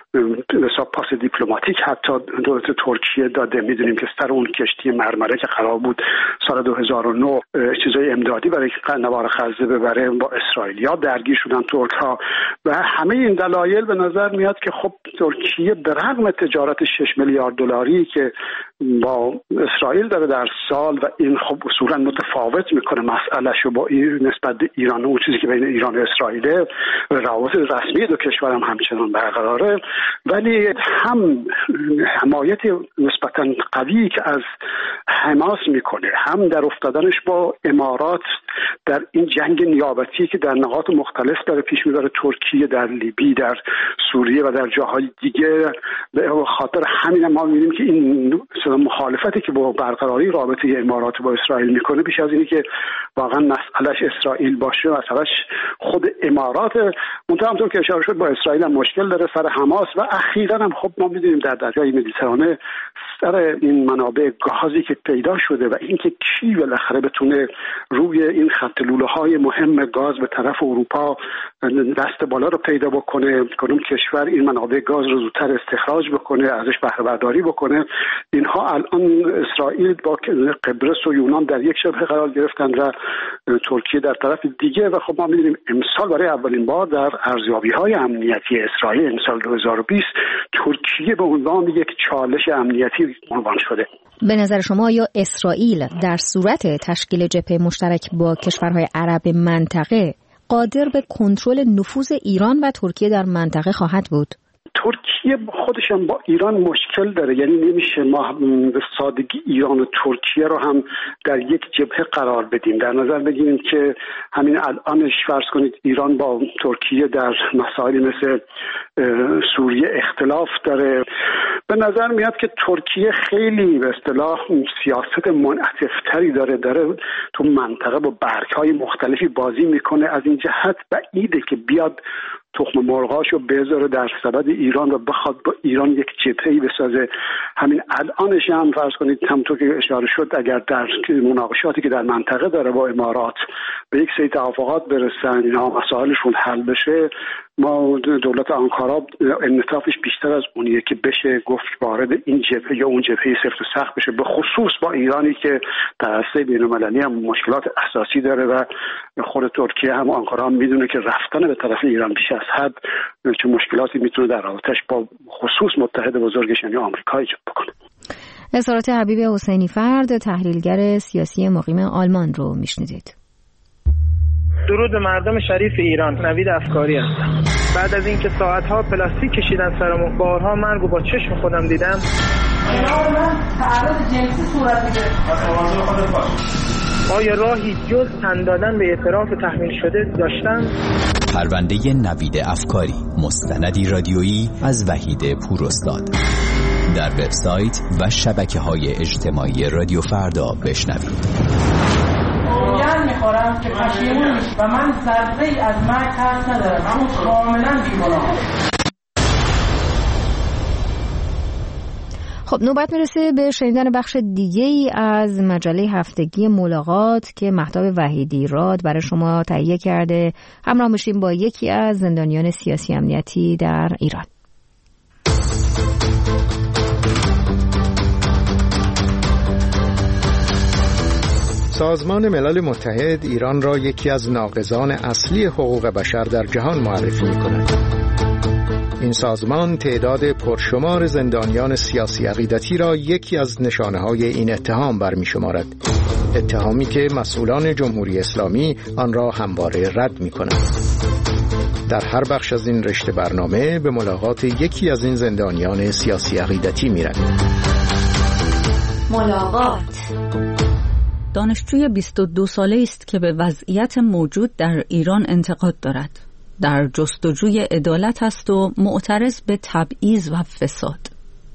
حساب پاس دیپلماتیک حتی دولت ترکیه داده. میدونیم که سر اون کشتی مرمره که قرار بود سال 2009 چیزای امدادی برای نوار غزه ببره با اسرائیلیا درگیر شدن ترک‌ها و همه این دلایل به نظر میاد که خب ترکیه به رغم تجارت 6 میلیارد دلاری که با اسرائیل داره در سال و این خب اصولا متفاوت میکنه مسئلهشو با نسبت به ایران. اون چیزی که بین ایران و اسرائیل روابط رسمی دو کشور هم همچنان برقراره، ولی هم حمایت نسبتاً قوی که از حماس میکنه، هم در افتادنش با امارات در این جنگ نیابتی که در نقاط مختلف داره پیش میبره ترکیه، در لیبی، در سوریه و در جاهای دیگه. به خاطر همین ما میبینیم که این مخالفتی که با برقراری رابطه امارات با اسرائیل میکنه بیش از اینی که واقعا مسئلهش اسرائیل باشه، مسئلهش خود امارات. همونطور که اشاره شد با اسرائیل هم مشکل داره سر حماس و اخیراً هم خب ما میدونیم در دریای مدیترانه سر این منابع گازی که پیدا شده و اینکه کی بالاخره بتونه روی این خط لوله‌های مهم گاز به طرف اروپا دست بالا رو پیدا بکنه، کدوم کشور این منابع گاز رو زودتر استخراج بکنه، ازش بهره برداری بکنه. اینها الان اسرائیل با قبرس و یونان در یک شبه قرار گرفتن و ترکیه در طرف دیگه و خب ما می‌بینیم امسال برای اولین بار در ارزیابی‌های امنیتی اسرائیل امسال 2020 ترکیه به عنوان یک چالش امنیتی عنوان شده. به نظر شما یا اسرائیل در صورت تشکیل جبهه مشترک با کشورهای عرب منطقه قادر به کنترل نفوذ ایران و ترکیه در منطقه خواهد بود؟ ترکیه خودش هم با ایران مشکل داره، یعنی نمیشه ما به سادگی ایران و ترکیه رو هم در یک جبهه قرار بدیم. در نظر بگیریم که همین الانش فرض کنید ایران با ترکیه در مسائلی مثل سوریه اختلاف داره. به نظر میاد که ترکیه خیلی به اصطلاح سیاست منعطف‌تری داره تو منطقه با برگ‌های مختلفی بازی میکنه. از این جهت بعیده که بیاد تخم مرغاشو بذاره در سبد ایران و بخواد با ایران یک جبهه‌ای بسازه. همین الانش هم فرض کنید همونطور که اشاره شد اگر در مناقشاتی که در منطقه داره با امارات به یک سری توافقات برسن، اینا مسائلشون حل بشه، ما دولت آنکارا انعطافش بیشتر از اونیه که بشه گفت وارد این جبهه یا اون جبهه سفت و سخت بشه، به خصوص با ایرانی که در عرصه بین‌المللی هم مشکلات اساسی داره و خود ترکیه هم آنکارا هم میدونه که رفتن به طرف ایران بیش از حد چه مشکلاتی میتونه در رابطش با خصوص متحد بزرگش یعنی آمریکا ایجاد بکنه. اظهارات حبیب حسینی فرد، تحلیلگر سیاسی مقیم آلمان رو میشنیدید. درود به مردم شریف ایران. نوید افکاری هستم. بعد از اینکه ساعتها پلاستیک کشیدن سرمون، بارها مرگ و با چشم خودم دیدم، تعرض جنسی صورت میگیره. آیا راهی جز تن دادن به اعتراف تحمیل شده داشتن؟ پرونده نوید افکاری، مستندی رادیویی از وحید پوراستاد. در وبسایت و شبکه‌های اجتماعی رادیو فردا بشنوید. میخورم که پشیمون میشم و من ذره‌ای از مرگ ترس ندارم، اما کاملا بی‌گناهم. خب نوبت میرسه به شنیدن بخش دیگه ای از مجله هفتگی ملاقات که مهتاب وحیدی راد برای شما تهیه کرده. همراه میشیم با یکی از زندانیان سیاسی امنیتی در ایران. سازمان ملل متحد ایران را یکی از ناقضان اصلی حقوق بشر در جهان معرفی می‌کند. این سازمان تعداد پرشمار زندانیان سیاسی عقیدتی را یکی از نشانه‌های این اتهام برمی‌شمارد. اتهامی که مسئولان جمهوری اسلامی آن را همواره رد می‌کنند. در هر بخش از این رشته برنامه به ملاقات یکی از این زندانیان سیاسی عقیدتی می‌رویم. ملاقات. دانشجوی 22 ساله است که به وضعیت موجود در ایران انتقاد دارد. در جستجوی عدالت است و معترض به تبعیض و فساد.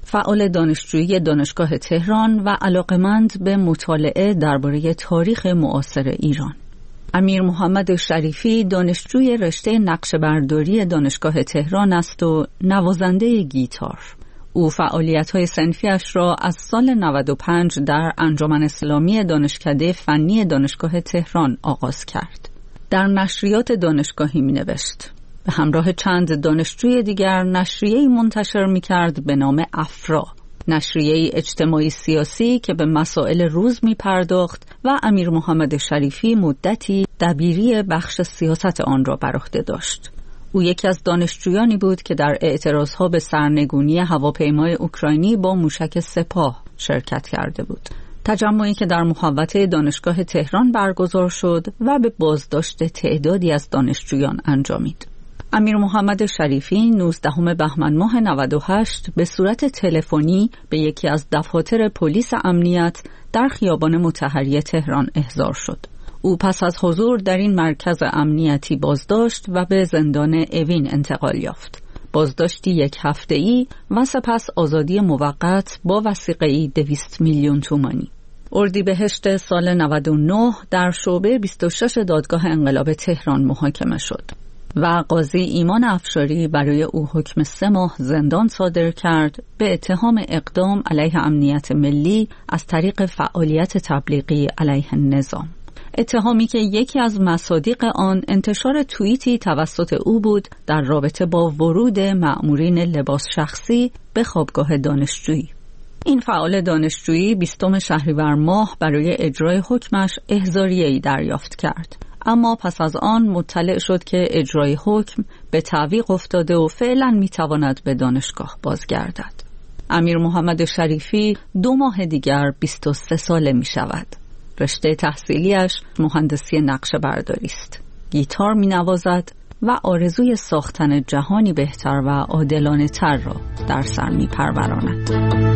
فعال دانشجویی دانشگاه تهران و علاقمند به مطالعه درباره تاریخ معاصر ایران. امیر محمد شریفی دانشجوی رشته نقشه‌برداری دانشگاه تهران است و نوازنده گیتار. او فعالیت‌های صنفی‌اش را از سال 95 در انجمن اسلامی دانشکده فنی دانشگاه تهران آغاز کرد. در نشریات دانشگاهی می‌نوشت. به همراه چند دانشجوی دیگر نشریه‌ای منتشر می‌کرد به نام افرا، نشریه‌ای اجتماعی سیاسی که به مسائل روز می‌پرداخت و امیر محمد شریفی مدتی دبیری بخش سیاست آن را بر عهده داشت. او یکی از دانشجویانی بود که در اعتراضها به سرنگونی هواپیمای اوکراینی با موشک سپاه شرکت کرده بود. تجمعی که در محوطه دانشگاه تهران برگزار شد و به بازداشت تعدادی از دانشجویان انجامید. امیر محمد شریفی 19 بهمن ماه 98 به صورت تلفنی به یکی از دفاتر پلیس امنیت در خیابان مطهری تهران احضار شد. او پس از حضور در این مرکز امنیتی بازداشت و به زندان اوین انتقال یافت. بازداشتی 1 هفته‌ای و سپس آزادی موقت با وثیقه‌ای 200 میلیون تومانی. اردیبهشت سال 99 در شعبه 26 دادگاه انقلاب تهران محاکمه شد و قاضی ایمان افشاری برای او حکم 3 ماه زندان صادر کرد به اتهام اقدام علیه امنیت ملی از طریق فعالیت تبلیغی علیه نظام. اتهامی که یکی از مصادیق آن انتشار توییتی توسط او بود در رابطه با ورود مأمورین لباس شخصی به خوابگاه دانشجویی. این فعال دانشجویی 20 شهریور ماه برای اجرای حکمش احضاریه‌ای دریافت کرد، اما پس از آن مطلع شد که اجرای حکم به تعویق افتاده و فعلا میتواند به دانشگاه بازگردد. امیر محمد شریفی 2 ماه دیگر 23 ساله می شود. رشته تحصیلیش مهندسی نقشه‌برداری است. گیتار می نوازد و آرزوی ساختن جهانی بهتر و عادلانه تر را در سر می پروراند.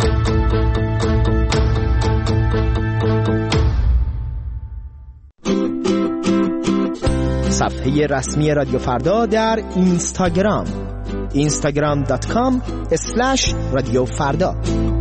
صفحه رسمی رادیو فردا در اینستاگرام instagram.com/رادیوفردا.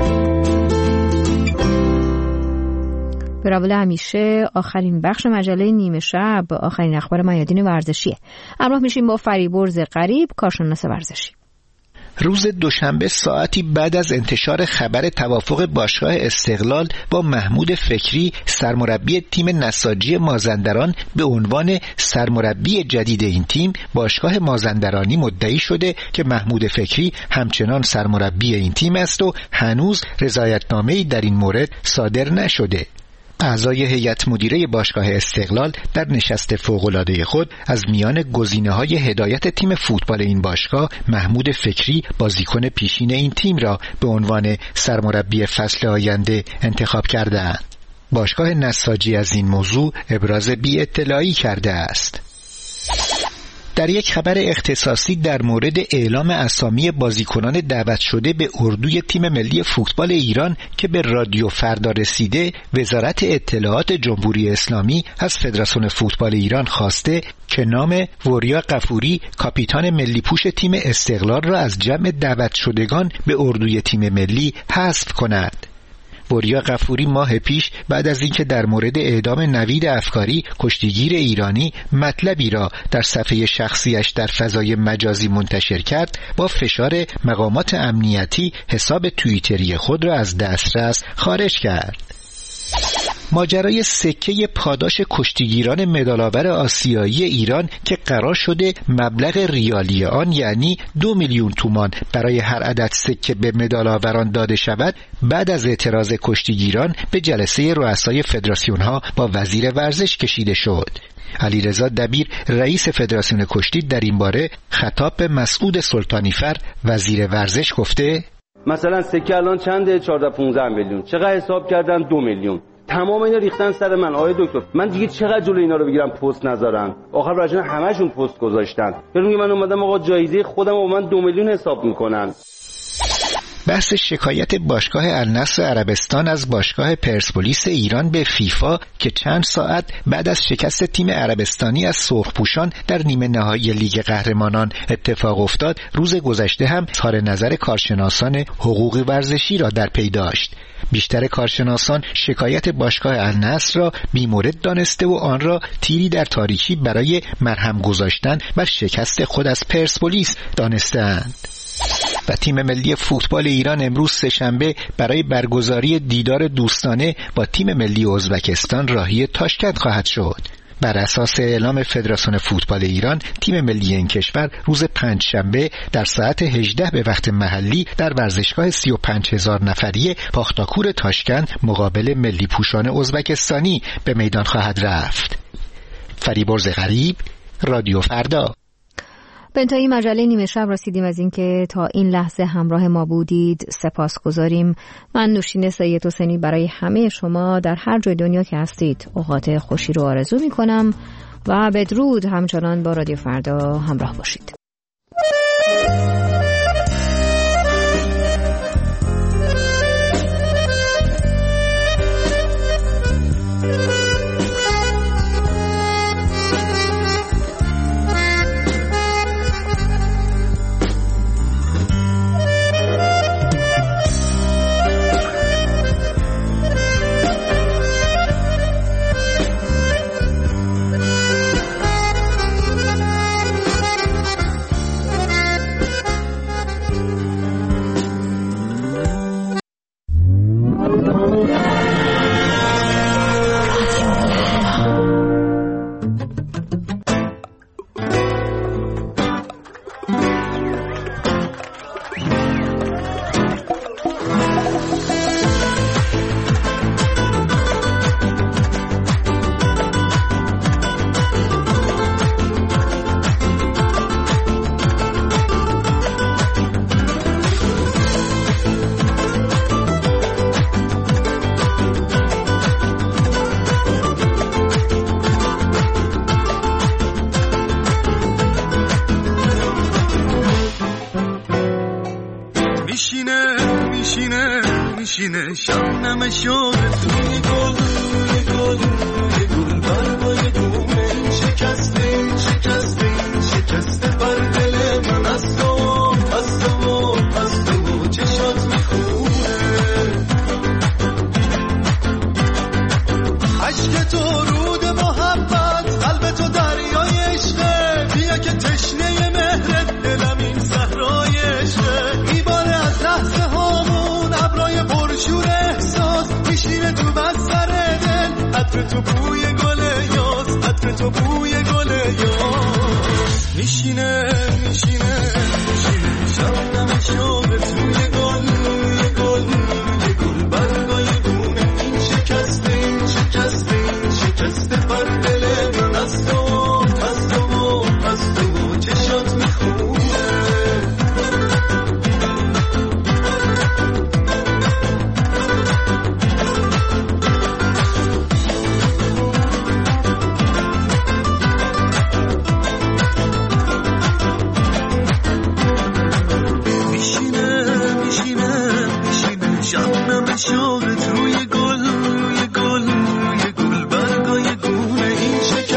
به روال همیشه آخرین بخش مجله نیمه شب، آخرین اخبار میادین ورزشیه. همراه میشیم با فریبرز قریب، کارشناس ورزشی. روز دوشنبه ساعتی بعد از انتشار خبر توافق باشگاه استقلال با محمود فکری سرمربی تیم نساجی مازندران به عنوان سرمربی جدید این تیم، باشگاه مازندرانی مدعی شده که محمود فکری همچنان سرمربی این تیم است و هنوز رضایتنامه‌ای در این مورد صادر نشده. اعضای هیئت مدیره باشگاه استقلال در نشست فوق‌العاده خود از میان گزینه‌های هدایت تیم فوتبال این باشگاه محمود فکری، بازیکن پیشین این تیم را به عنوان سرمربی فصل آینده انتخاب کرده‌اند. باشگاه نساجی از این موضوع ابراز بی‌اطلاعی کرده است. در یک خبر اختصاصی در مورد اعلام اسامی بازیکنان دعوت شده به اردوی تیم ملی فوتبال ایران که به رادیو فردا رسیده، وزارت اطلاعات جمهوری اسلامی از فدراسیون فوتبال ایران خواسته که نام وریا غفوری، کاپیتان ملی پوش تیم استقلال را از جمع دعوت شدگان به اردوی تیم ملی حذف کند. وریا غفوری ماه پیش بعد از اینکه در مورد اعدام نوید افکاری کشتیگیر ایرانی مطلبی را در صفحه شخصیش در فضای مجازی منتشر کرد، با فشار مقامات امنیتی حساب توییتری خود را از دسترس خارج کرد. ماجرای سکه پاداش کشتیگیران مدال‌آور آسیایی ایران که قرار شده مبلغ ریالی آن یعنی 2 میلیون تومان برای هر عدد سکه به مدال‌آوران داده شود، بعد از اعتراض کشتیگیران به جلسه رؤسای فدراسیون‌ها با وزیر ورزش کشیده شد. علیرضا دبیر رئیس فدراسیون کشتی در این باره خطاب به مسعود سلطانیفر وزیر ورزش گفته: مثلا سکه الان چنده؟ 14-15 میلیون. چقدر حساب کردن؟ 2 میلیون. تمام اینا ریختن سر من. آقای دکتر من دیگه چقدر جلوی اینا رو بگیرم پست نذارن؟ آخر راجن همشون پست گذاشتن. ببین من اومدم آقا جایزه خودم و من 2 میلیون حساب میکنن. بحث شکایت باشگاه النصر عربستان از باشگاه پرسپولیس ایران به فیفا که چند ساعت بعد از شکست تیم عربستانی از سرخپوشان در نیمه نهایی لیگ قهرمانان اتفاق افتاد، روز گذشته هم اظهار نظر کارشناسان حقوق ورزشی را در پی داشت. بیشتر کارشناسان شکایت باشگاه النصر را بی‌مورد دانسته و آن را تیری در تاریکی برای مرهم گذاشتن بر شکست خود از پرسپولیس دانسته‌اند. و تیم ملی فوتبال ایران امروز سه‌شنبه برای برگزاری دیدار دوستانه با تیم ملی ازبکستان راهی تاشکند خواهد شد. بر اساس اعلام فدراسیون فوتبال ایران، تیم ملی این کشور روز پنجشنبه در ساعت 18 به وقت محلی در ورزشگاه 35,000 نفری پاختاکور تاشکند مقابل ملی پوشان ازبکستانی به میدان خواهد رفت. فریبرز غریب، رادیو فردا. به انتهای مجله نیمه شب رسیدیم. از اینکه تا این لحظه همراه ما بودید سپاسگزاریم. من نوشین سید حسینی برای همه شما در هر جای دنیا که هستید اوقات خوشی رو آرزو می کنم و بدرود. همچنان با رادیو فردا همراه باشید. میشینه شبنم شوق توی گل برای دومه شکسته بر دل من از تو چشات میخونه عشق تو رود محبت قلب تو دریای عشقه بیا که تشنه مهرت دلم این صحرای عشقه میباره از لحظه هامون ابرای پرشور احساس میشینه تو بستر دل عطر تو بوی گل یاس عطر تو بوی گل یاس میشینه شبنم شوق توی گل برگای گونه این شکسته بر دل من از تو چشات میخونه شبنم شوقت روی گل برگای گونه این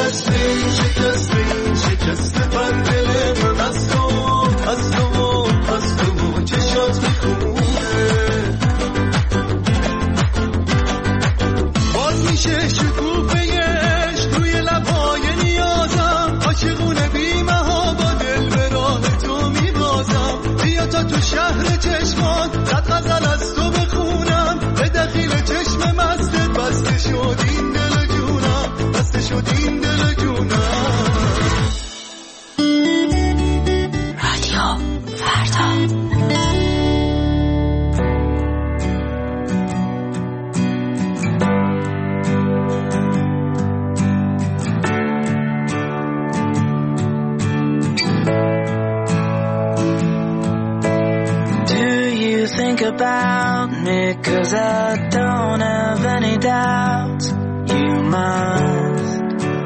شکسته بر دل من از تو چشات میخونه باز میشه شکوفه عشق روی لبهای نیازم عاشقونه بی‌مها با دل به راه تو میبازم بیا تا تو شهر چشمان صد غزل از تو بخونم به دخیل چشم مستت بسته شد این دل جونم رادیو فردا. Think about me, 'cause I don't have any doubt you must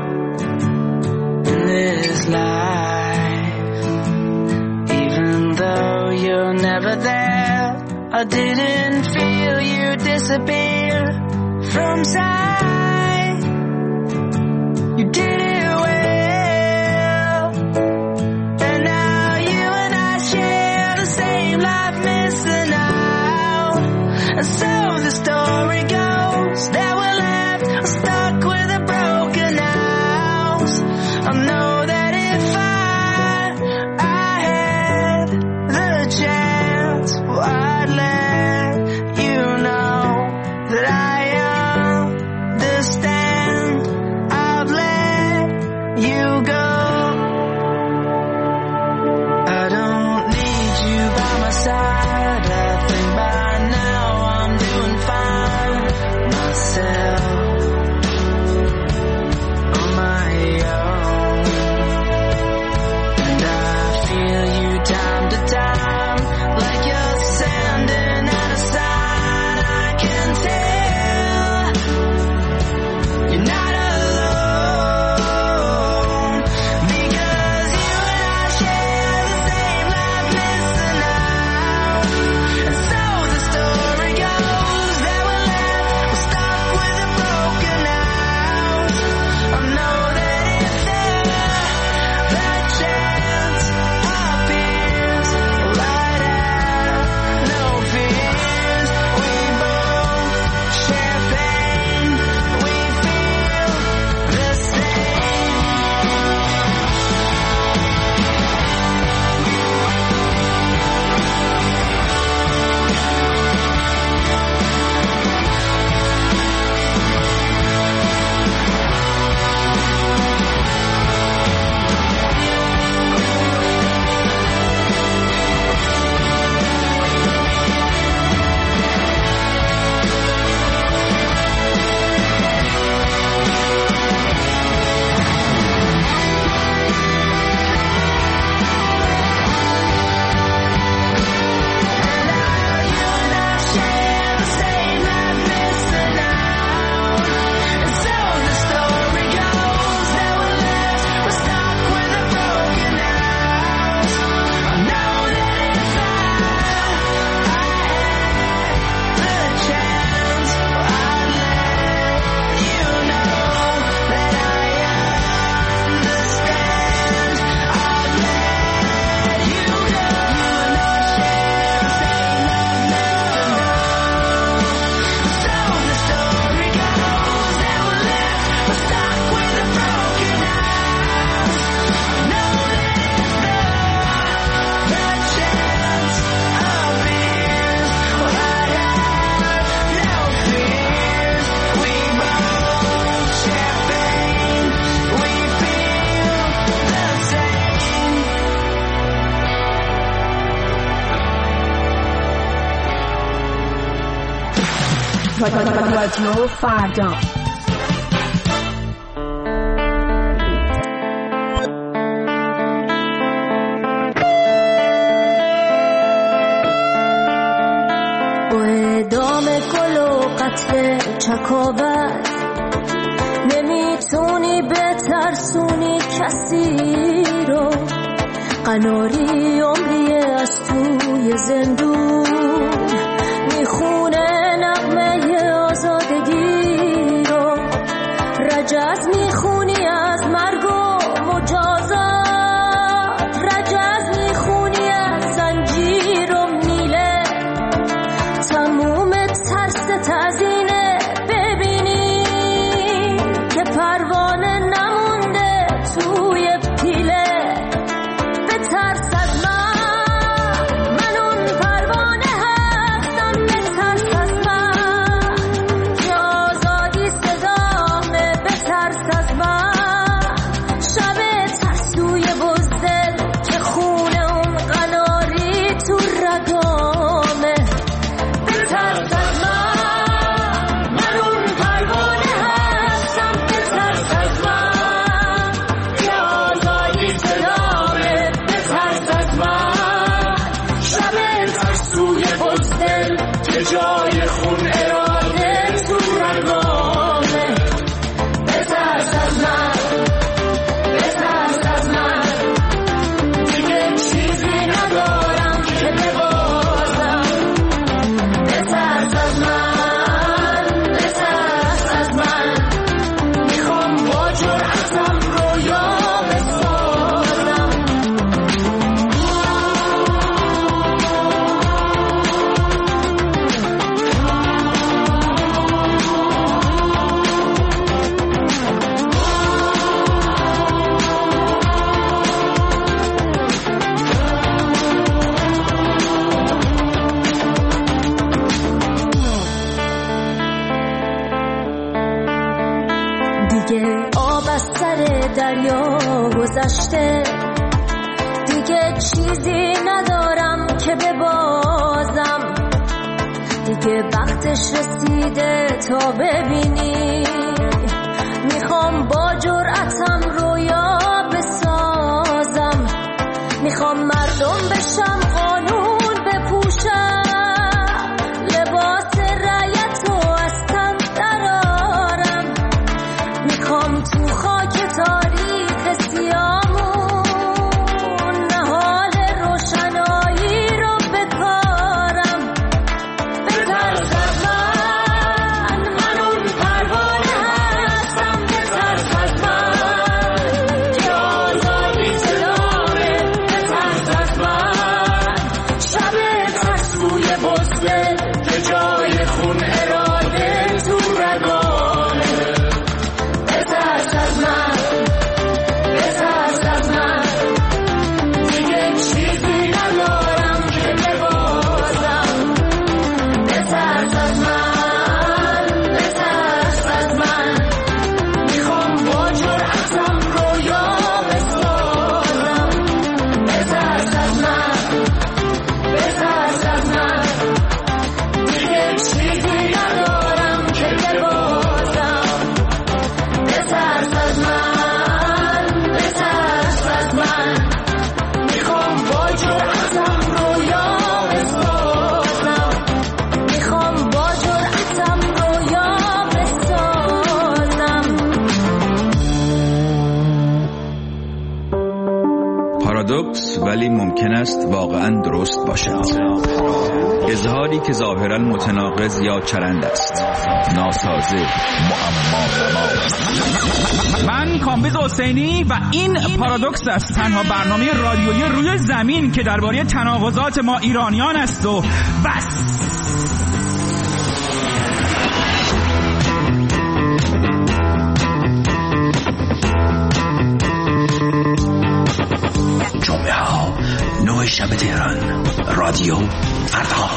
in this life, even though you're never there I didn't feel you disappear from sight. You did it well, and now you and I share the same life, missing out. And so the story goes that we're left stuck with a broken house. I know that if I had the chance, well, I'd let you know that I understand. I've let you go. I don't need you by my side. I think by now I'm doing fine myself on my own. And I feel you time to time, like you're sending out a sign. I can tell you're not alone, because you and I share the same life, missing out. And so the story goes that we're left stuck with a broken house. I know that if that chance appears, right out, no fears. We both share pain. We feel the same. رادیو فردا. با اعدام گل و قتل چکاوت نمیتونی بترسونی کسی رو. قناری عمری از توی زندون میخونه نغمه آزادگی رو. رجز میخونی از مرگ و مجازات، رجز میخونی از زنجیر و میله. تموم ترس تزینه ببینی که پروانه نمونده توی پیله. به ترس از من اون پروانه هستم. به ترس از من که آزادی صدامه. به ترس از من شب ترسوی بزدل که خونه اون قناری تو رگامه. به ترس از من دریا گذشته، دیگه چیزی ندارم که ببازم، دیگه وقتش رسیده تا ببینی. میخوام با جرأتم رویا بسازم، میخوام مردم بشم، قانون بپوشم، لباس رعیت رو از تن درارم، میخوام تو خاک تاریخ سیامون نهال روشنایی رو بکارم. بترس از من اون پروانه هستم، بترس از من که آزادی صدامه، بترس از من شب ترسوی بزده که جای خون اراده تو رگامه. بترس از من، بترس از من، دیگه چیزی ندارم که ببازم. بترس از من، بترس از من، میخوام با جرأتم رویا بسازم. بترس از من، بترس از من، دیگه چیزی ندارم که ببازم. بترس از من، بترس از من، میخوام با جرأتم رویا بسازم، میخوام با جرأتم رویا بسازم. پارادوکس ولی ممکن است واقعا درست باشد. اظهاری که ظاهرا متناقض یا چرند است، ناسازه، معما. من کامبیز حسینی و این پارادوکس است، تنها برنامه رادیویی روی زمین که درباره تناقضات ما ایرانیان است و بس. جمعه ها 9 شب تهران، رادیو فردا.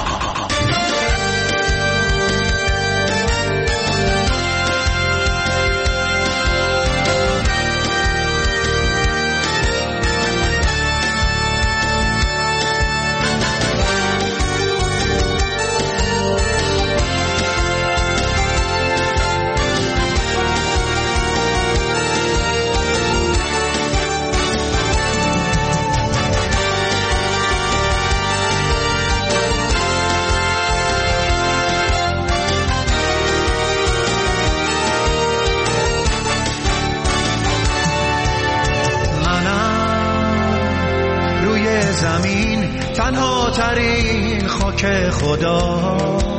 تنها ترین خاک خدا،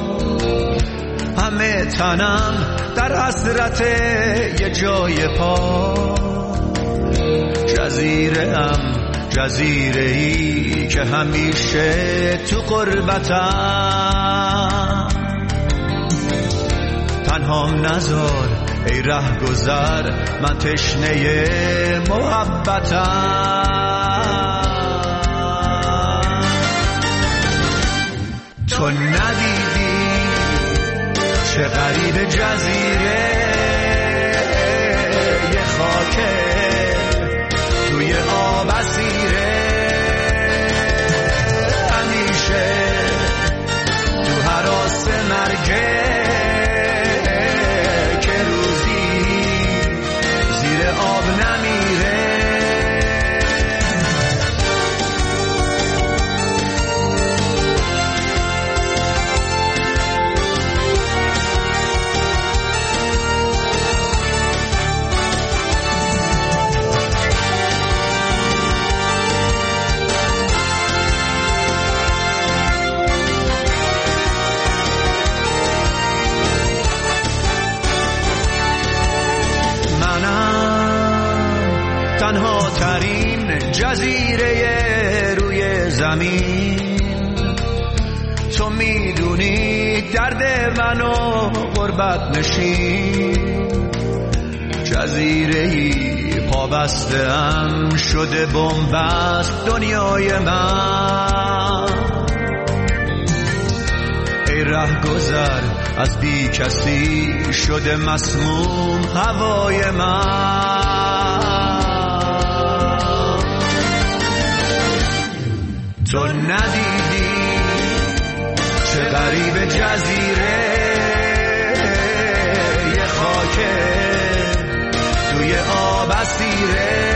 همه تنم در حسرت یه جای پا، جزیره‌ای که همیشه تو غربتم، تنهام نذار ای رهگذر، من تشنه محبتم. تو ندیدی چه غریب جزیره، یه خاکه توی آب اسیره، همیشه تو هراس مرگه، که روزی زیر آب نمیره. تنها ترین جزیره روی زمین، تو میدونی درد منو غربت نشین، جزیره‌ای پابسته‌ام شده بنبست دنیای من. ای رهگذر از بی کسی شده مسموم هوای من. تو ندیدی چه غریب جزیره یه خاکه توی آب اسیره